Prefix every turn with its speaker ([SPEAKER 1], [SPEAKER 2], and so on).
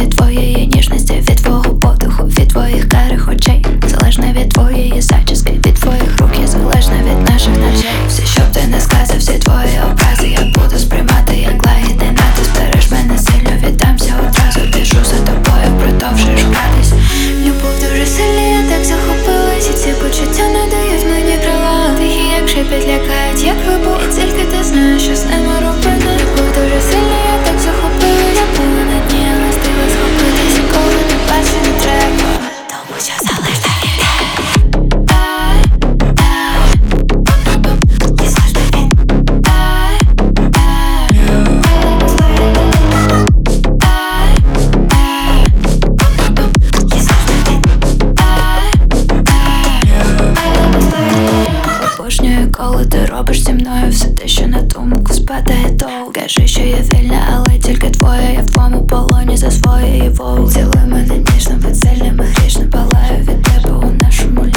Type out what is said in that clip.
[SPEAKER 1] від твоєї ніжності, від твого подиху, від твоїх карих очей. Залежна від твоєї зачіски, від твоїх рук, я залежна від наших ночей. Все, що б ти не сказав, всі твої образи я буду сприймати як лагідина. Ти збереш мене сильно, віддамся одразу. Біжу за тобою, продовжуєш гратись. Любов дуже сильна, я так захопилась, і ці почуття не дають мені крила. Тихі, як шепіт, лякають, як вибух. І тільки ти знаєш, що з ними робити. Любов дуже сильна, я так захопилась. Я була на дні, але встигла схопитись. І коли ти бачиш, не треба, тому що залежна від тебе. Обожнюю, коли ти робиш зі мною все те, що на думку спадає довго. Кажи, що я вільна, але тільки твоя. Я в твоєму полоні за своєї воли. Цілуй мене ніжно, веселями грішно палаю від тебе у нашому